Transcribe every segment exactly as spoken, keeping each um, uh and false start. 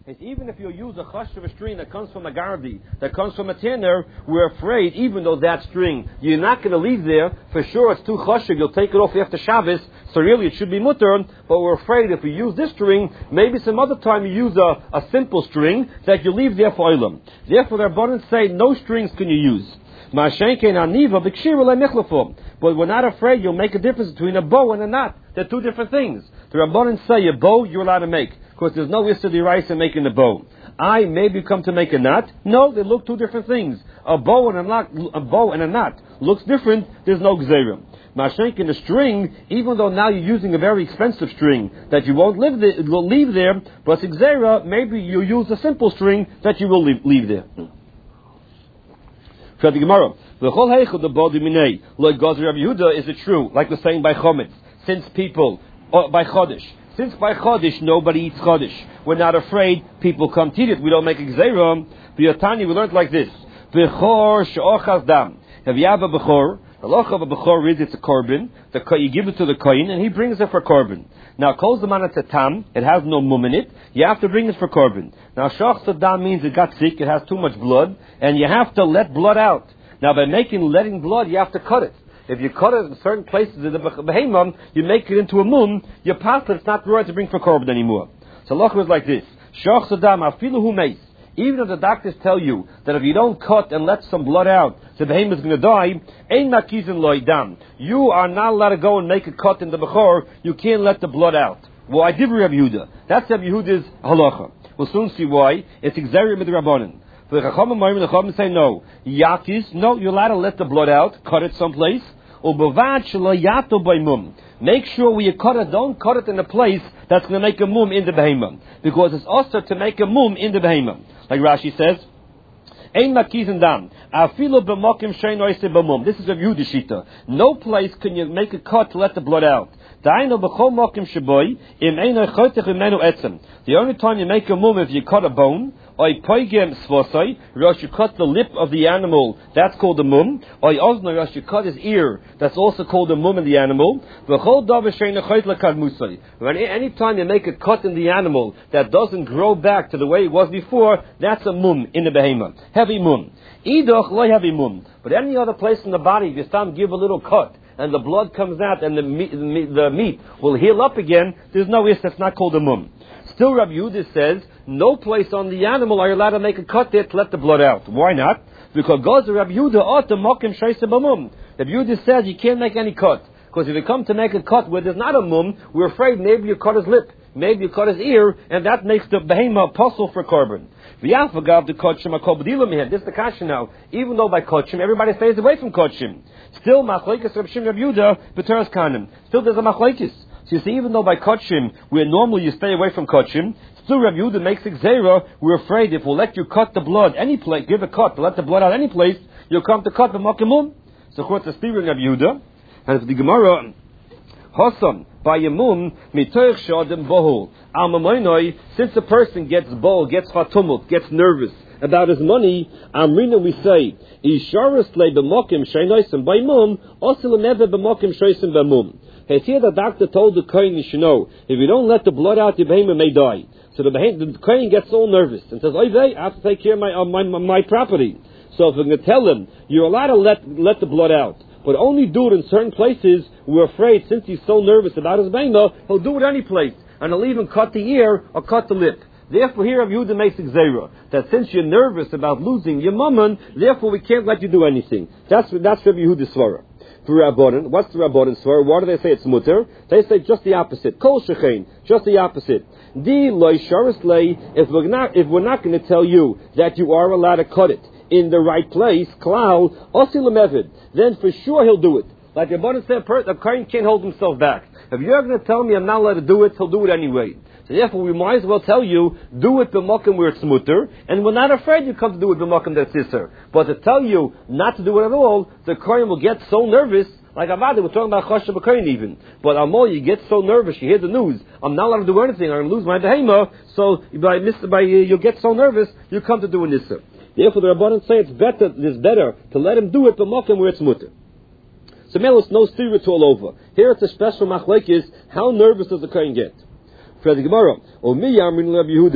It's even if you use a chashav string that comes from a gardi, that comes from a tanner, we're afraid, even though that string you're not going to leave there, for sure it's too chashav, you'll take it off after Shabbos, so really it should be mutter, but we're afraid if we use this string, maybe some other time you use a, a simple string that you leave there for olam. Therefore the Rabbanan say no strings can you use. But we're not afraid you'll make a difference between a bow and a knot. They're two different things. The Rabbanan say a bow you're allowed to make, because there's no issur d'oraisa in making a bow. I maybe come to make a knot. No, they look two different things. A bow and a knot, a bow and a knot looks different. There's no gzeira. Mashenk in a string, even though now you're using a very expensive string that you won't leave there, will leave there, but gzeira, maybe you use a simple string that you will leave, leave there. The Gemara, the whole heichud the body minay, like Gazer Rabbi Yehuda, is it true? Like we're saying by Chometz, since people, or by Chodesh, since by Chodesh nobody eats Chodesh, we're not afraid people come to eat it. We don't make a gzeira. V'yatani, we learned like this: Bechor she'ochaz dam. If you have a bechor, the loch of a bechor is it's a korban. The you give it to the kohen and he brings it for korban. Now, kol zaman it's a tam. It has no mum in it. You have to bring it for korban. Now, shach sadam means it got sick. It has too much blood, and you have to let blood out. Now, by making letting blood, you have to cut it. If you cut it in certain places in the behemah, you make it into a mum. Your pastor, it's not right to bring for korban anymore. So, loch was like this: shach sadam afilu hu meis. Even if the doctors tell you that if you don't cut and let some blood out, the behemoth is going to die, ein makizin loidam. You are not allowed to go and make a cut in the bechor. You can't let the blood out. Well, I did Rabbi Yehuda. That's Rabbi Yehuda's halacha. We'll soon see why. It's exerim with the Rabbanan. The Chachamim say no. Yakis, no, you're allowed to let the blood out, cut it someplace. Make sure when you cut it, don't cut it in a place that's going to make a mum in the behemoth, because it's also to make a mum in the behemoth. Like Rashi says, Ein makizin dam. Afilu b'mokim shein oiseh b'mum. This is a Yehuda shita. No place can you make a cut to let the blood out. Da'inu b'chol mokim sheboy im eino chotech imenu etzem. The only time you make a mum if you cut a bone, or poigem svosai, or you cut the lip of the animal, that's called a mum. Or ozno, or you cut his ear, that's also called a mum in the animal. V'chol davar shein chot lekadmusai. Any time you make a cut in the animal that doesn't grow back to the way it was before, that's a mum in the behemoth. Heavy mum. Idoch loy heavy mum. But any other place in the body, if you start give a little cut, and the blood comes out, and the meat, the meat, the meat will heal up again, there's no is that's not called a mum. Still, Rabbi Yehuda says, no place on the animal are you allowed to make a cut there to let the blood out. Why not? Because God's Rabbi Yehuda ought to mokim shaisa b'mum. Rabbi Yehuda says you can't make any cut. Because if you come to make a cut where there's not a mum, we're afraid maybe you cut his lip, maybe you cut his ear, and that makes the behemoth apostle for korban. This is the kasha now. Even though by kodshim, everybody stays away from kodshim. Still, machlekes Reb Shimon Reb Yehuda, b'teres kanim. Still, there's a machlekes. So you see, even though by kodshim, where normally you stay away from kodshim, still Reb Yehuda makes a gzeira. We're afraid if we'll let you cut the blood any place, give a cut to let the blood out any place, you'll come to cut b'mokimum. So, of course, the spirit of Yehuda, and the Gemara, Hossam, by Yemum, mitoich shodim bohul. Al-mamoinoi, since a person gets bold, gets fatumut, gets nervous about his money, Amrina we say, Isharis le b'mokim sheinoisim by mum, osil never b'mokim sheisim b'mum. It's here the doctor told the kohen, you should know, if you don't let the blood out, the behemoth may die. So the, the kohen gets all nervous and says, Oy vey, I have to take care of my, uh, my, my, my property. So if we're going to tell him, you're allowed to let, let the blood out, but only do it in certain places, we're afraid, since he's so nervous about his behemoth, he'll do it any place. And he'll even cut the ear or cut the lip. Therefore, here Rabbi Yehuda makes a gzeira, that since you're nervous about losing your mammon, therefore we can't let you do anything. That's that's Rabbi Yehuda's svara. For Rabbanan, what's the Rabbanan svara? Why do they say it's mutter? They say just the opposite. Kol shechein, just the opposite. Di loy sharis lei. If we're not, if we're not going to tell you that you are allowed to cut it in the right place, klal osil lemevid, then for sure he'll do it. Like Rabbanan said, the kohen can't hold himself back. If you're going to tell me I'm not allowed to do it, he'll do it anyway. So therefore, we might as well tell you, do it b'mokim where it's mutter, and we're not afraid you come to do it b'mokim that's isser. But to tell you not to do it at all, the kohen will get so nervous, like Avadi, we're talking about chashav b'kohen even. But Amor, you get so nervous, you hear the news, I'm not allowed to do anything, I'm going to lose my behemoth, so by, by, you'll get so nervous, you come to do an isser. Therefore, the Rabbanan say it's better, it's better to let him do it b'mokim where it's mutter. So Melos no spirit all over. Here it's a special machlekes. How nervous does the kohen get? For the Gemara, O mi yamrin Rabbi Yehuda,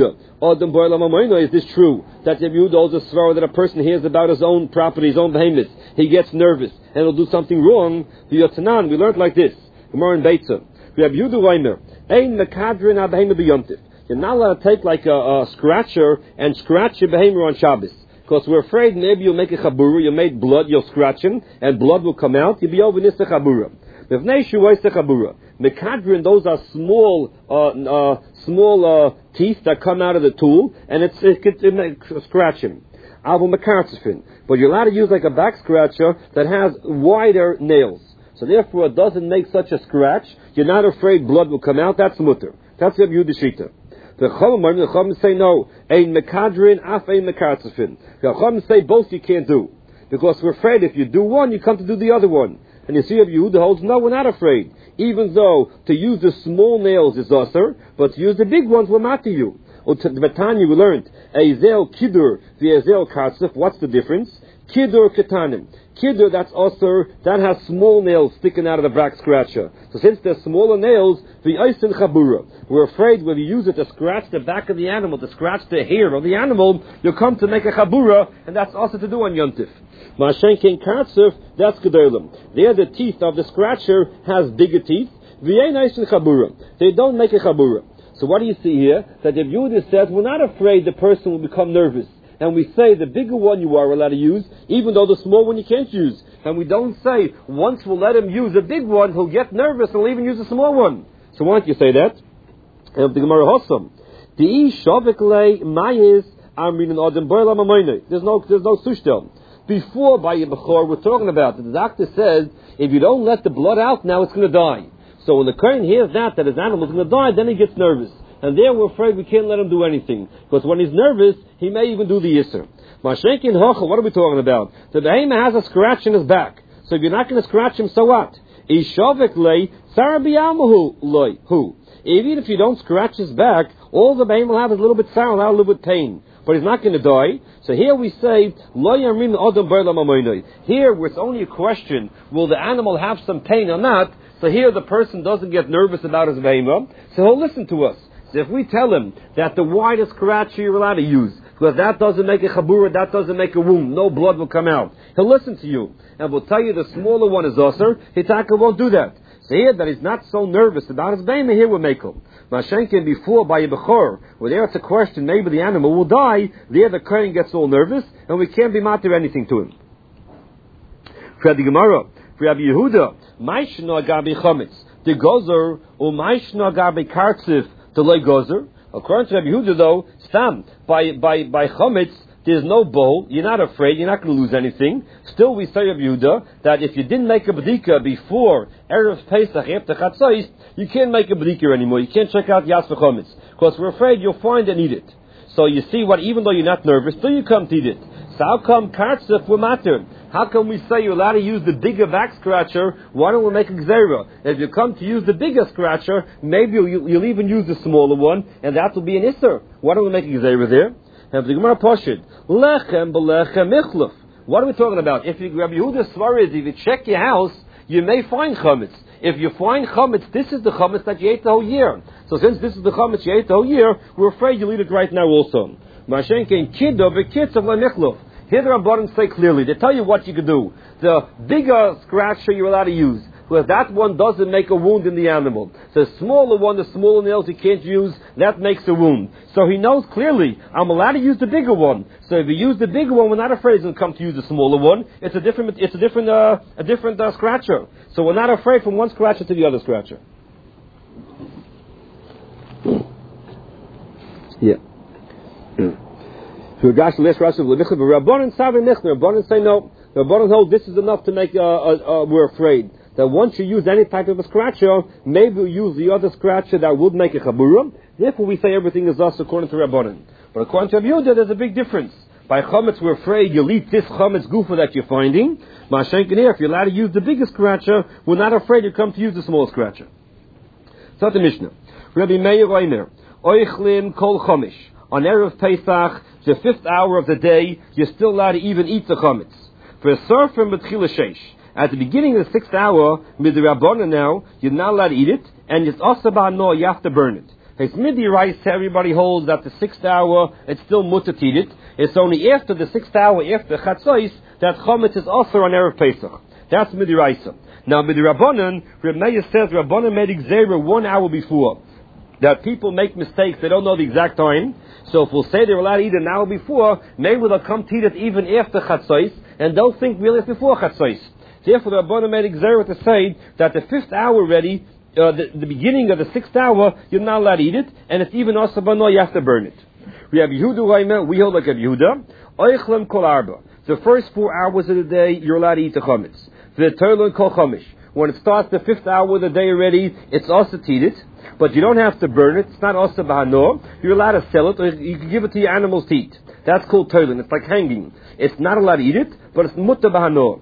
Adam Boilam Amoino, is this true? That Rabbi Yehuda holds a svara that a person hears about his own property, his own behemoth, he gets nervous, and he'll do something wrong. The Yotanan, we learned like this. Gemara in Beitza. Rabbi Yehuda Reimer, Ein Mekadrin HaBehemah B'Yontif. You're not allowed to take like a, a scratcher and scratch your behemoth on Shabbos. Because we're afraid maybe you'll make a chabura, you'll make blood, you'll scratch him, and blood will come out, you'll be over nista chabura. Mekadrin, those are small, uh, uh, small uh, teeth that come out of the tool, and it's, it could it, it, scratch him. But you're allowed to use like a back scratcher that has wider nails. So therefore it doesn't make such a scratch. You're not afraid blood will come out. That's mutter. That's Rabbi Yehuda Shita. The Chachamim say no. Ein mekadrin, af ein mekartzefin. The Chachamim say both you can't do. Because we're afraid if you do one, you come to do the other one. And you see Rabbi Yehuda holds, no, we're not afraid. Even though to use the small nails is usher, but to use the big ones will matter you. Betanya we learned, Ezel Kidur, the Ezel Katzef, what's the difference? Kidur Ketanim. Kidur, that's usher, that has small nails sticking out of the back scratcher. So since there's smaller nails, the Eisen Chabura, we're afraid when you use it to scratch the back of the animal, to scratch the hair of the animal, you'll come to make a Chabura, and that's also to do on Yontif. Mashenkin Katzef, that's Gedolim. There the teeth of the scratcher has bigger teeth. V'yein Eisen Chabura. They don't make a Chabura. So what do you see here? That the Yehuda says, we're not afraid the person will become nervous. And we say the bigger one you are allowed to use, even though the small one you can't use. And we don't say, once we'll let him use a big one, he'll get nervous and he'll even use a small one. So why don't you say that? And the Gemara Hossam. There's no, there's no sushtel. Before by Yibachor, we're talking about, the doctor says, if you don't let the blood out now, it's going to die. So when the Kohen hears that, that his animal's going to die, then he gets nervous. And there we're afraid we can't let him do anything. Because when he's nervous, he may even do the Yisr. Mashenkin Hocha, what are we talking about? The behemoth has a scratch in his back. So if you're not going to scratch him, so what? Ishavik lei, Sarabiyamahu loi, who? Even if you don't scratch his back, all the behemoth will have is a little bit sour, he'll have a little bit pain. But he's not going to die. So here we say, Lo Yamrim Adam Boilam Amoinoi. Here, where it's only a question, will the animal have some pain or not? So here the person doesn't get nervous about his behemoth, so he'll listen to us. So if we tell him that the widest scratcher you're allowed to use, because that doesn't make a chabura, that doesn't make a wound, no blood will come out, he'll listen to you. And we'll tell you the smaller one is usher, Hitaka won't do that. So here that he's not so nervous about his behemoth, here we'll make him. Mashenkin before by a bechor, where there it's a question, maybe the animal will die, there the Kohen gets all nervous, and we can't be matter anything to him. For the Gemara, for Rabbi Yehuda, Maishna Gabi Chametz, the Gozer, or Maishna Gabi Kartzif, the Lei Gozer. According to Rabbi Yehuda, though, Stam, by, by, by Chametz, there's no bowl, you're not afraid, you're not going to lose anything. Still, we say, Rabbi Yehuda, that if you didn't make a B'dika before Erev Pesach, after Chatzos, you can't make a B'dika anymore. You can't check out Yas V'Chametz. Because we're afraid you'll find and eat it. So you see what, even though you're not nervous, still you come to eat it. So how come Kartzef will matter? How come we say you're allowed to use the bigger back scratcher? Why don't we make a gzera? If you come to use the bigger scratcher, maybe you'll, you'll even use the smaller one, and that will be an isser. Why don't we make a gzera there? And the Gemara Poshid, lechem b'lechem ichluf. What are we talking about? If you grab Yehuda's svar is, if you check your house, you may find chametz. If you find chametz, this is the chametz that you ate the whole year. So since this is the chametz you ate the whole year, we're afraid you'll eat it right now also. Mashenkein kiddo v'kitzav le'michluf. Here the Rabbanan say clearly, they tell you what you could do. The bigger scratcher you're allowed to use, because that one doesn't make a wound in the animal. The smaller one, the smaller nails you can't use, that makes a wound. So he knows clearly, I'm allowed to use the bigger one. So if you use the bigger one, we're not afraid he's going to come to use the smaller one. It's a different, it's a different, uh, a different uh, scratcher. So we're not afraid from one scratcher to the other scratcher. Yeah. So Rabbanan say no. The Rabbanan hold this is enough to make uh, uh, uh, we're afraid that once you use any type of a scratcher, maybe you use the other scratcher that would make a chabura. Therefore, we say everything is us according to Rabbanan. But according to Rabbi Yehuda, there's a big difference. By chametz, we're afraid you'll eat this chametz gufa that you're finding. Mashenkin here, if you're allowed to use the bigger scratcher, we're not afraid you come to use the small scratcher. So the Mishnah, Rabbi Meir Oimer, Oichlim kol chomish. On Erev Pesach, the fifth hour of the day, you're still allowed to even eat the chametz. For a surfer b'tchila sheish, at the beginning of the sixth hour, mid Rabbanan now, you're not allowed to eat it, and it's also no, you have to burn it. It's midi rice. Everybody holds that the sixth hour it's still mutter to eat it. It's only after the sixth hour, after chatzos, that chometz is also on erev Pesach. That's midi rice. Now midi rabbanan, Reb Meir says rabbanan made exera one hour before. That people make mistakes; they don't know the exact time. So if we'll say they're allowed to eat an hour before, maybe they'll come to eat it even after chatzos, and they'll think really it's before chatzos. Therefore, the rabbanan made exera to say that the fifth hour already. Uh, the, the beginning of the sixth hour, you're not allowed to eat it, and it's even also bano, you have to burn it. We have Yehuda, we hold like a Yehuda. Oichlem kol arba. The first four hours of the day, you're allowed to eat the chametz. The Torah kol chamish. When it starts the fifth hour of the day already, it's also to eat it, but you don't have to burn it. It's not also bahano. You're allowed to sell it, or you can give it to your animals to eat. That's called Torah. It's like hanging. It's not allowed to eat it, but it's mutta bahano.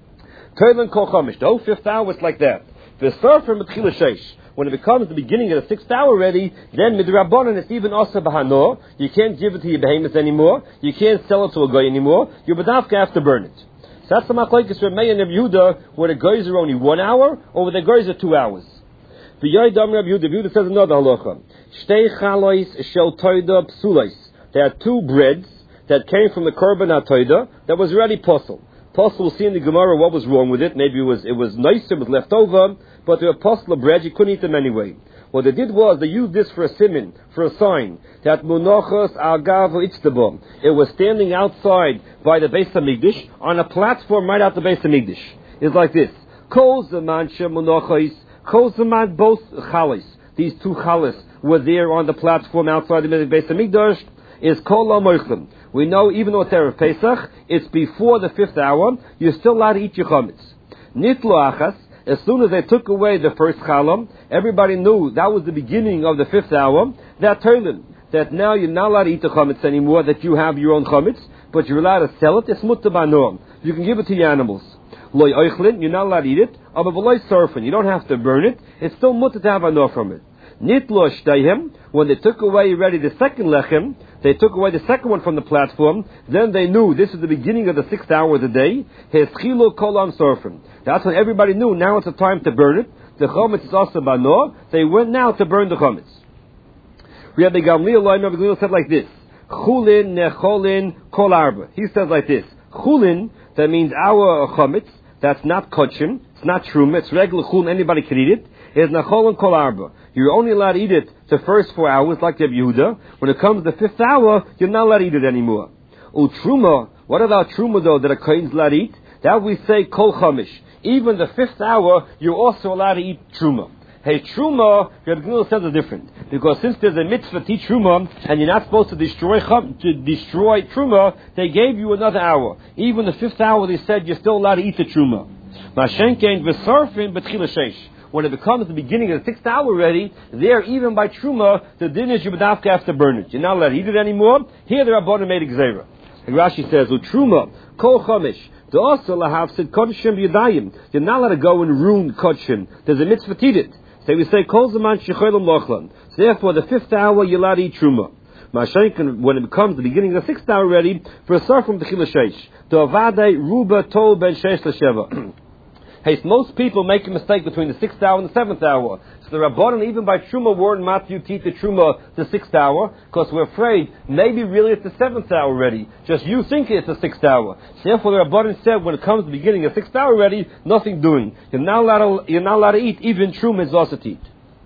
Torah kol chamish. The whole fifth hour is like that. The surfer mitchila sheish. When it becomes the beginning of the sixth hour already, then midrabanan it's even also bahano. You can't give it to your behemoths anymore. You can't sell it to a guy anymore. Your badavka have to burn it. So that's the machlokes Reb Meir and Reb Yehuda, where the guys are only one hour, or where the guys are two hours. The Yoidam Reb Yehuda, Reb Yehuda says another halacha. Shtei chalois shel toida psulos. There are two breads that came from the korban atoida that was already posel. Posel, we'll see in the Gemara what was wrong with it. Maybe it was it was nice, it was left over, but they were posel of bread, you couldn't eat them anyway. What they did was, they used this for a simin, for a sign, that munachos agav itztabom. It was standing outside by the Beis HaMikdash, on a platform right out the Beis HaMikdash. It's like this. Kol zaman she munachos, kol zaman both chalis. These two chalis were there on the platform outside the Beis HaMikdash, is kol ha'moichlem. We know, even though it's Erev Pesach, it's before the fifth hour, you're still allowed to eat your chametz. Nitlo achas, as soon as they took away the first chalam, everybody knew that was the beginning of the fifth hour, that told that now you're not allowed to eat the chametz anymore, that you have your own chametz, but you're allowed to sell it, it's mutta ba'noam. You can give it to your animals. Loy oichlin, you're not allowed to eat it, but v'loy surfin, you don't have to burn it, it's still mutta to have anor from it. Nitlo shteihem, when they took away already the second lechem, they took away the second one from the platform, then they knew this is the beginning of the sixth hour of the day. Heschilu kolam sorfim. That's when everybody knew, now it's the time to burn it. The chometz is also bano. They went now to burn the chometz. Rabbi Gamliel, Rabbi Gamliel said like this. Chulin necholin kol arba. He says like this. Chulin, that means our chometz, that's not kosher, it's not truma, it's regular chulin, anybody can eat it, is necholin kol arba. You're only allowed to eat it the first four hours, like Reb Yehuda. When it comes to the fifth hour, you're not allowed to eat it anymore. Utruma, what about truma though that a kohen's allowed to eat? That we say kol chamish. Even the fifth hour, you're also allowed to eat truma. Hey, truma, Reb Gamliel says it's different. Because since there's a mitzvah to eat truma, and you're not supposed to destroy to destroy truma, they gave you another hour. Even the fifth hour, they said you're still allowed to eat the truma. Mashenkein v'sarfin b'tchila sheish. When it becomes the beginning of the sixth hour already, there, even by truma, the din is you would have to burn it. You're not allowed to eat it anymore. Here the Rabbanan made exera. And Rashi says, "Utruma kol chamish." The also lahav said kodshim yadayim. You're not allowed to go and ruin kodshim. There's a mitzvah to eat it. So we say kol zaman shecholim lochlan. So therefore, the fifth hour you're allowed to eat truma. Mashenkin, when it becomes the beginning of the sixth hour already, for a sar from the chila sheish. The avadei ruba tol ben sheish l'sheva. Hey, most people make a mistake between the sixth hour and the seventh hour. So the Rabbanan, even by Truma, warned Matthew to eat the Truma the sixth hour, because we're afraid maybe really it's the seventh hour already. Just you think it's the sixth hour. So therefore the Rabbanan said when it comes to the beginning of the sixth hour already, nothing doing. You're not allowed to, you're not allowed to eat, even Truma is also to eat.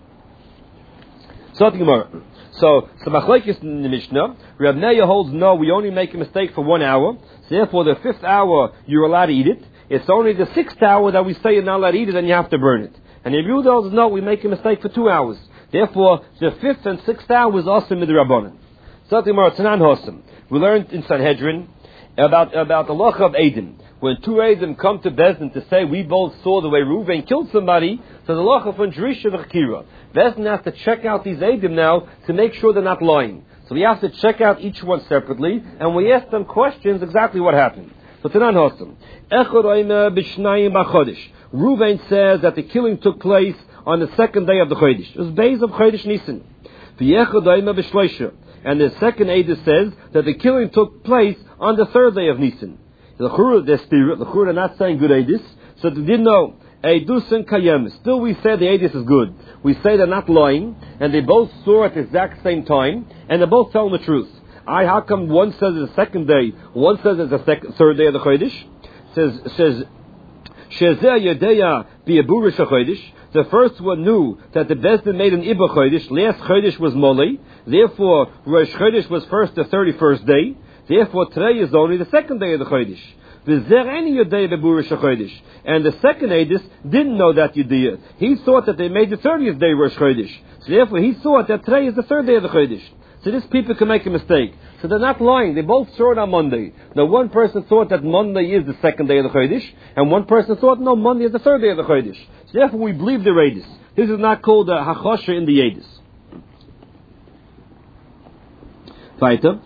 So, so, so machlokes in the Mishnah, Reb Meir holds no, we only make a mistake for one hour. So therefore the fifth hour, you're allowed to eat it. It's only the sixth hour that we say you're not allowed to eat it and you have to burn it. And if you don't know, we make a mistake for two hours. Therefore, the fifth and sixth hour is also midrabanan. So we learned in Sanhedrin about about the loch of Edom. When two Edom come to Bezdin to say we both saw the way Reuven killed somebody, so the loch of Andrisha v'Chakira. Bezdin has to check out these Edom now to make sure they're not lying. So we have to check out each one separately, and we ask them questions exactly what happened. So Tanan Hosam. Reuven says that the killing took place on the second day of the Chodesh. It was Beis of Chodesh Nisan. And the second Eidah says that the killing took place on the third day of Nisan. The Chura, they're not saying good Eidas, so they didn't know. Eidusin Kayem. Still we say the Eidus is good. We say they're not lying, and they both saw at the exact same time, and they're both telling the truth. I, how come one says it's the second day, one says it's the second, third day of the Chodesh? Says, says, Shezeh Yedeya Bi'eburish HaChodesh. The first one knew that the Bezdin made an Iba Chodesh. Last Chodesh was Molei. Therefore, Rosh Chodesh was first the thirty-first day. Therefore, today is only the second day of the Chodesh. And the second Eidus didn't know that Yediyah. He thought that they made the thirtieth day Rosh Chodesh. So therefore, he thought that today is the third day of the Chodesh. So these people can make a mistake. So they're not lying. They both saw it on Monday. Now one person thought that Monday is the second day of the Chodesh, and one person thought, no, Monday is the third day of the Chodesh. So therefore we believe the Eidus. This is not called a Hachosha in the Eidus. Weiter.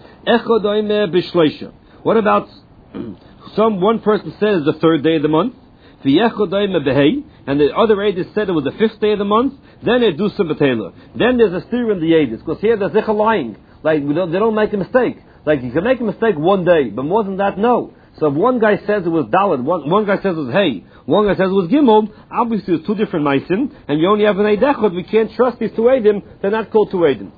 What about some one person says the third day of the month, and the other Eidus said it was the fifth day of the month, then they do some betela. Then there's a steer in the Eidus, because here they're zicha lying. Like we don't, they don't make a mistake. Like you can make a mistake one day, but more than that, no. So if one guy says it was Dalet, one, one guy says it was Hey, one guy says it was Gimel, obviously it's two different Meisim, and you only have an Eid Echad. We can't trust these two Eidim. They're not called two Eidim.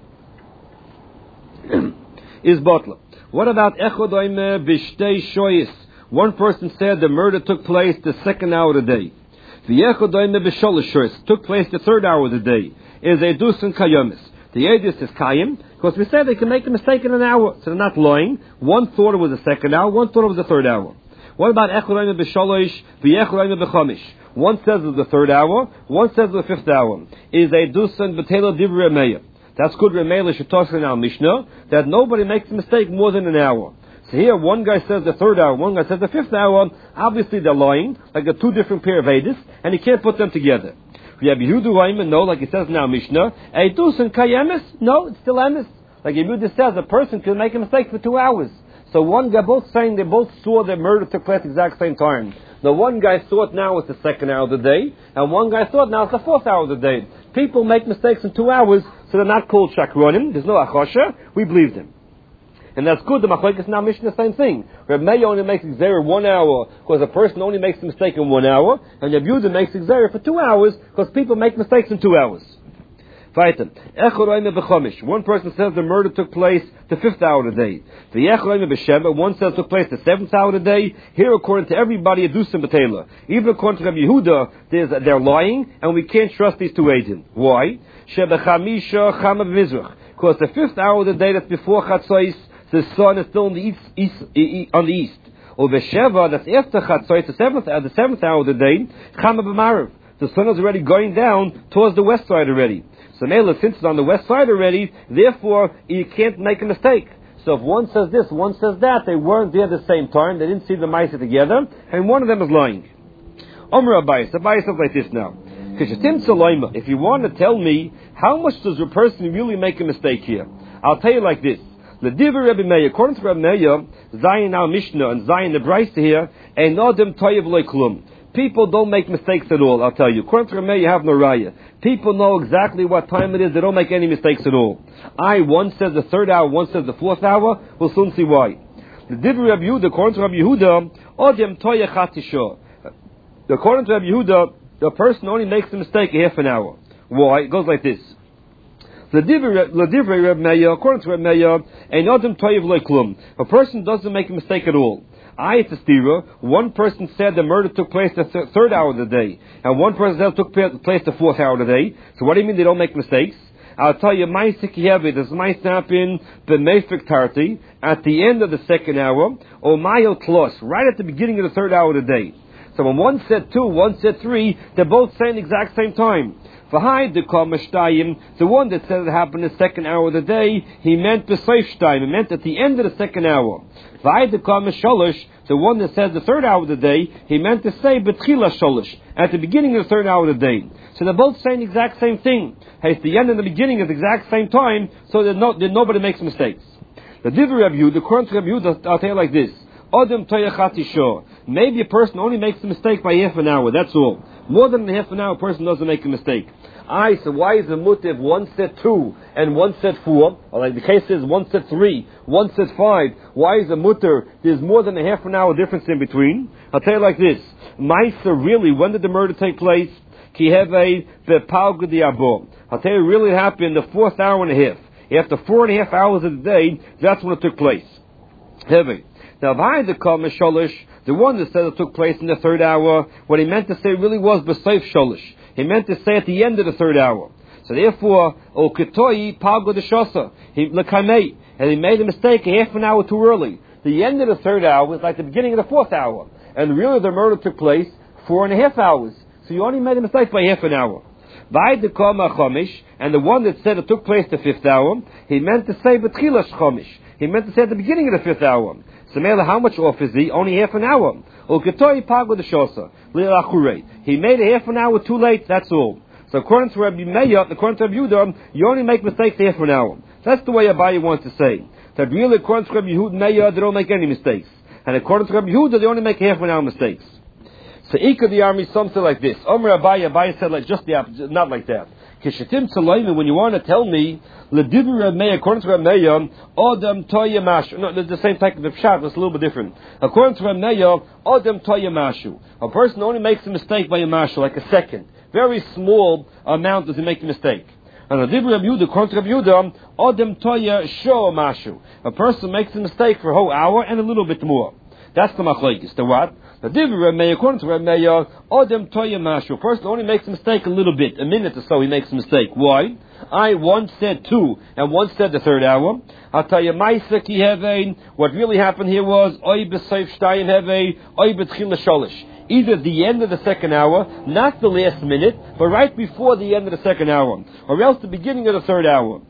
Is Botla. What about Echad Oime B'Shtei Shoyis? One person said the murder took place the second hour of the day. The Echad Oime B'Sholish Shoyis took place the third hour of the day. Is Eidus and Kayomis. The Eidus is Kayim, because we said they can make a mistake in an hour, so they're not lying. One thought it was the second hour, one thought it was the third hour. What about Echad Oime B'Sholish, V'Echad Oime B'Chomish? One says it's the third hour, one says it's the fifth hour. Is Eidus and B'Tela Divrei Meya. That's good Remela Shetosh in our Mishnah, that nobody makes a mistake more than an hour. So here one guy says the third hour, one guy says the fifth hour, obviously they're lying, like a two different pair of Eidus, and you can't put them together. Rabbi Yehuda Raiman, no, like it says in our Mishnah, Eidus and Kayemis, no, it's still Emes. Like Yehuda says, a person can make a mistake for two hours. So one guy, both saying they both saw the murder took place at the exact same time. The one guy thought now it's the second hour of the day, and one guy thought now it's the fourth hour of the day. People make mistakes in two hours, so they're not called shakronim. There's no achosha. We believe them. And that's good. The machlekes now Mishnah the same thing. Reb Meir only makes exer one hour because a person only makes a mistake in one hour, and Reb Yehuda makes exer for two hours because people make mistakes in two hours. One person says the murder took place the fifth hour of the day. One says it took place the seventh hour of the day. Here, according to everybody, Adusim B'Tela. Even according to Rabbi Yehuda, they're lying, and we can't trust these two agents. Why? Because the fifth hour of the day, that's before Chatzos, the sun is still in the east, east, east, on the east. Or Sheva, that's after Chatzos, the seventh, uh, the seventh hour of the day, Chama B'Marav. The sun is already going down towards the west side already. So Mela, since it's on the west side already, therefore you can't make a mistake. So if one says this, one says that, they weren't there at the same time, they didn't see the Maisa together, and one of them is lying. Omer Abayis, Abayis is like this now. If you want to tell me how much does a person really make a mistake here, I'll tell you like this. The Divrei Rebbe Meir, according to Rebbe Meir, Zayin al Mishnah and Zayin the Brisa here, ein adam toyev lo klum. People don't make mistakes at all, I'll tell you. According to Rebbe Meir, you have no raya. People know exactly what time it is, they don't make any mistakes at all. I, one says the third hour, one says the fourth hour, we'll soon see why. The Divrei Rebbe Yehuda, according to Rebbe Yehuda, odem toyeh chatisho. According to Rebbe Yehuda, the person only makes a mistake a half an hour. Why? It goes like this. The Divrei Rebbe Meir, according to Rebbe Meir, ein adam toyev lo klum. A person doesn't make a mistake at all. I, it's a stira. One person said the murder took place the th- third hour of the day, and one person said it took place the fourth hour of the day. So what do you mean they don't make mistakes? I'll tell you, my sikiyevi, this might happen the mefik tarti at the end of the second hour, or mayo tlos, right at the beginning of the third hour of the day. So when one said two, one said three, they're both saying the exact same time. The one that said it happened in the second hour of the day, he meant b'seif shtayim, he meant at the end of the second hour. The one that says the third hour of the day, he meant to say b'tchila sholish, at the beginning of the third hour of the day. So they're both saying the exact same thing. Hey, it's the end and the beginning at the exact same time, so that, no, that nobody makes mistakes. The Divrei Rebbe Yehuda, the current Rebbe Yehuda, I'll tell you like this. Odem toyachati shor. Maybe a person only makes a mistake by half an hour, that's all. More than half an hour, a person doesn't make a mistake. I, so why is the mutter if one said two and one said four? Or like the case is one said three, one said five. Why is the mutter? There's more than a half an hour difference in between. I'll tell you like this. Maisa, really, when did the murder take place? Ki heve the palga di abo. I'll tell you, it really happened the fourth hour and a half. After four and a half hours of the day, that's when it took place. Heavy. Now, behind the kol sholish, the one that said it took place in the third hour, what he meant to say really was b'seif sholish. He meant to say at the end of the third hour. So therefore, o ketoi palgo de shosa, he lekamei, and he made a mistake a half an hour too early. The end of the third hour was like the beginning of the fourth hour, and really the murder took place four and a half hours. So you only made a mistake by half an hour. By the koma chomish, and the one that said it took place the fifth hour, he meant to say betchilas chomish. He meant to say at the beginning of the fifth hour. So Mela, how much off is he? Only half an hour. Uketoi pago de shosa li'achure. He made a half an hour too late. That's all. So according to Rabbi Meir, according to Rabbi Yehuda, you only make mistakes half an hour. That's the way Abaye wants to say. That really, according to Rabbi Yehuda Meir, they don't make any mistakes, and according to Rabbi Yehuda, they only make half an hour mistakes. So Ika the army, some say like this. Omer Abaye, Abaye said like just the opposite, not like that. Kishatim Tzaloimi, when you want to tell me, Ledibur Rabbi Meir, according to Rabbi Meir, Odem Toya Mashu. No, the same type of pshat, it's a little bit different. According to Rabbi Meir, Odem Toya Mashu. A person only makes a mistake by a mashu, like a second. Very small amount does he make a mistake. And Ledibur Rabbi Yehuda, according to Rabbi Yehuda, Odem Toya Sho Mashu. A person makes a mistake for a whole hour and a little bit more. That's the machlekes. The what? The Divri Rabbi Meir, according to Rabbi Meir, Odem Toya Mashu. First, only makes a mistake a little bit, a minute or so. He makes a mistake. Why? I once said two, and once said the third hour. I'll tell you, Maisa ki hevein. What really happened here was Oy b'seif shtayim hevein, Oy b'tchila sholish. Either the end of the second hour, not the last minute, but right before the end of the second hour, or else the beginning of the third hour.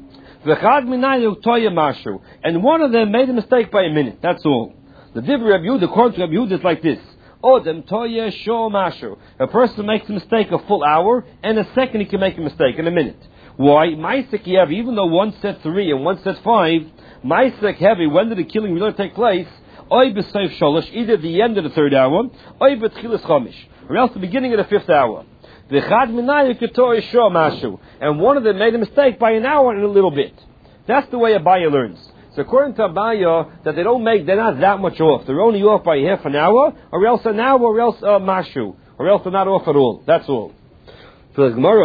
V'chad minayu Toya Mashu, and one of them made a mistake by a minute. That's all. The Divri Rabbi Yehuda, according to Rabbi Yehuda, is like this. Odem Toya Sho Mashu. A person makes a mistake a full hour, and a second he can make a mistake in a minute. Why? Maisek Yevi, even though one said three and one said five, Maisek Heavy, when did the killing really take place? Oy b'seif sholish, either the end of the third hour, Oy b'tchilas chomish, or else the beginning of the fifth hour. V'chad minayu k'toy Sho Mashu. And one of them made a mistake by an hour and a little bit. That's the way Abaye learns. So according to Abaye, that they don't make, they're not that much off. They're only off by half an hour, or else an hour, or else uh, mashu, or else they're not off at all. That's all. So the Gemara.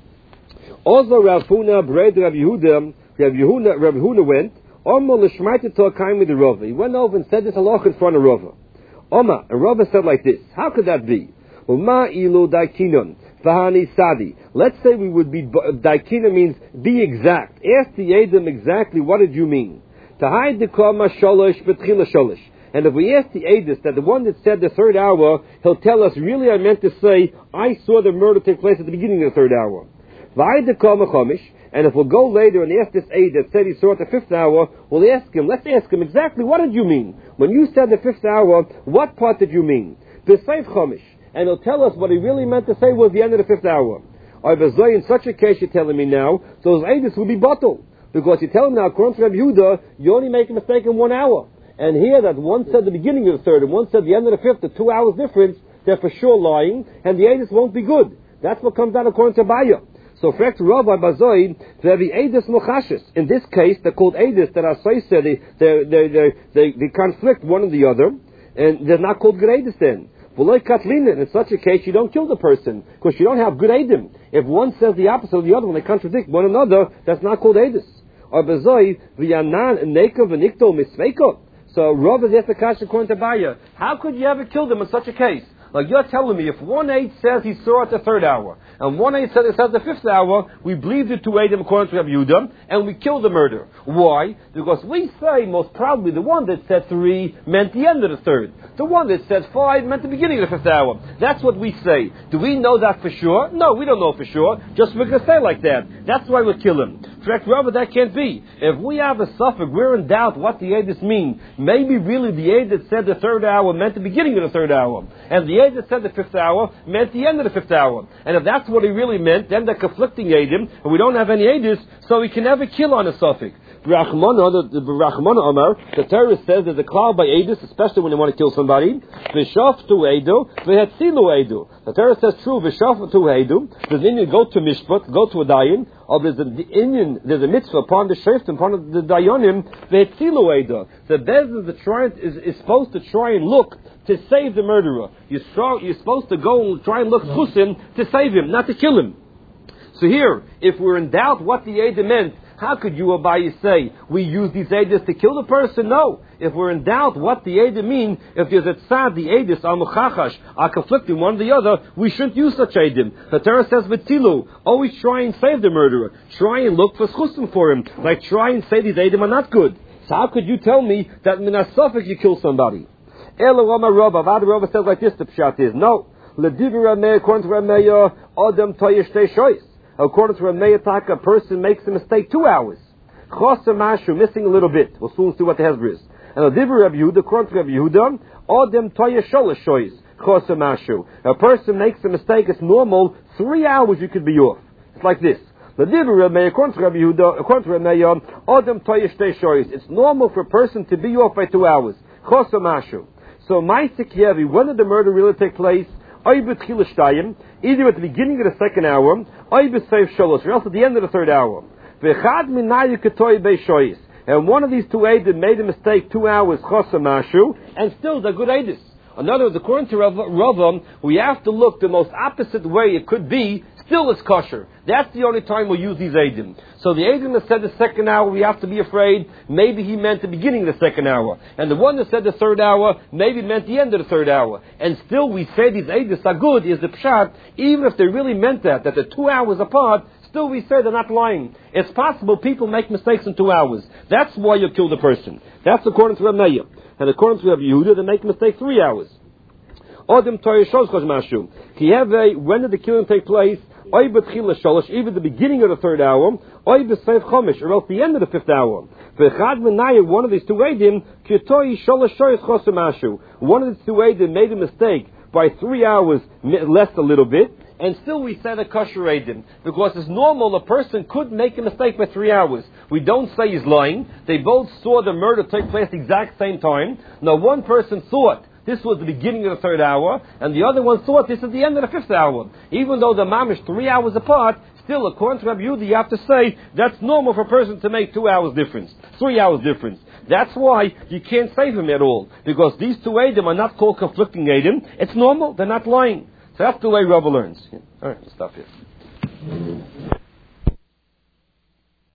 Also, Rav Huna, Bred Rav Yehuda, Rav Yehuda, Rav Huna went. Omar l'shmaita to'akaim with the Rava. He went over and said this halach in front of Rava. Omar, and Rava said like this. How could that be? Uma ilu daikinon. Vahani Sadi. Let's say we would be, daikina means be exact. Ask the Edom exactly what did you mean. Tahai dekoma sholish betchila sholish. And if we ask the Edis that the one that said the third hour, he'll tell us, really I meant to say, I saw the murder take place at the beginning of the third hour. Vahai dekoma chomish. And if we'll go later and ask this Eid that said he saw it at the fifth hour, we'll ask him, let's ask him exactly what did you mean? When you said the fifth hour, what part did you mean? B'seif chomish. And he'll tell us what he really meant to say was the end of the fifth hour. Or in such a case you're telling me now, those Eidis will be bottled. Because you tell him now, according to Rabbi Yehuda, you only make a mistake in one hour. And here that one said the beginning of the third and one said the end of the fifth, the two hours difference, they're for sure lying, and the Eidis won't be good. That's what comes out according to Abaye. So, for Rabbi Bazoi, there be Eidis Mochashes. In this case, they're called Eidis that are say said they, they, they, they, they, they conflict one and the other, and they're not called good Eidis then. In such a case, you don't kill the person, because you don't have good Eidim. If one says the opposite of the other, when they contradict one another, that's not called Eidis. Or Bazoi, V'yanan Nekov V'nikto Misveiko. So, Rabbi is the Kash according to Abaye. How could you ever kill them in such a case? Like you're telling me, if one Eid says he saw it the third hour, and one Eid says it says the fifth hour, we believe the two Eidim according to Rabbi Yehuda, and we kill the murder. Why? Because we say most probably the one that said three meant the end of the third. The one that said five meant the beginning of the fifth hour. That's what we say. Do we know that for sure? No, we don't know for sure. Just we're going to say like that. That's why we'll kill him. Correct, Rabbi, that can't be. If we have a suffix, we're in doubt what the Eidis mean. Maybe really the Eid that said the third hour meant the beginning of the third hour. And the Eid that said the fifth hour meant the end of the fifth hour. And if that's what he really meant, then they're conflicting Eidim, and we don't have any Eidis, so we can never kill on a suffix. Brachmana, the Brachmana Omar, the terrorist says there's a cloud by Edus, especially when they want to kill somebody. V'shaftu Edu, v'hetzilu Edu. The terrorist says true, v'shaftu Edu. There's an Indian go to Mishpat, go to a Dayan, or there's an Indian, there's a mitzvah upon the Sheft, upon the Dayanim, v'hetzilu Edu. The Bez is, the try, is, is supposed to try and look to save the murderer. You're, strong, you're supposed to go and try and look chusim to save him, not to kill him. So here, if we're in doubt what the Eidim meant, how could you, Abaye, say we use these Eidim to kill the person? No. If we're in doubt what the Eidim mean, if there's a tzad, the Eidim, al-muchachash, are conflicting one or the other, we shouldn't use such Eidim. The Torah says, v'tilu, always try and save the murderer. Try and look for schusim for him. Like try and say these Eidim are not good. So how could you tell me that minasafik you kill somebody? Elo Amar Rabba, Avad Rabba says like this, the pshat is, no. L'divi Rameh, according to Rameh, Adam toyesh te shoyis. According to Rameh Taka, a person makes a mistake two hours. Choser mashu, missing a little bit. We'll soon see what the Hezbollah is. And L'divi Rabbi Yehuda, according to Rabbi Yehuda, Adam toyesh sholosh shoyis. Choser mashu. A person makes a mistake, it's normal, three hours you could be off. It's like this. L'divi Rameh, according to Rabbi Yehuda, according to Rameh, Adam toyesh te shoyis. It's normal for a person to be off by two hours. Choser mashu. So, Ma'aseh Kievi, when did the murder really take place? Either at the beginning of the second hour, or else at the end of the third hour. And one of these two Eidim made a mistake two hours, and still they're good Eidim. In other words, according to Rava, we have to look the most opposite way it could be, still it's kosher. That's the only time we'll use these Eidim. So the Eidim that said the second hour, we have to be afraid, maybe he meant the beginning of the second hour. And the one that said the third hour, maybe meant the end of the third hour. And still we say these Eidim are good, is the pshat, even if they really meant that, that they're two hours apart, still we say they're not lying. It's possible people make mistakes in two hours. That's why you kill the person. That's according to Rameh. And according to Rabbi Yehuda, they make a mistake three hours. Adam Torah Shosh Mashu. When did the killing take place? Either the beginning of the third hour, or else the end of the fifth hour. One of these two Eidim, one of these two Eidim made a mistake by three hours less a little bit, and still we say the kosher Eidim, because it's normal a person could make a mistake by three hours. We don't say he's lying. They both saw the murder take place at the exact same time. Now one person thought this was the beginning of the third hour, and the other one thought this is the end of the fifth hour. Even though the mam is three hours apart, still, according to Rabbi Yehuda, you have to say that's normal for a person to make two hours difference, three hours difference. That's why you can't save him at all, because these two Eidim are not called conflicting Eidim. It's normal, they're not lying. So that's the way Rabbi learns. Yeah. All right, let's stop here.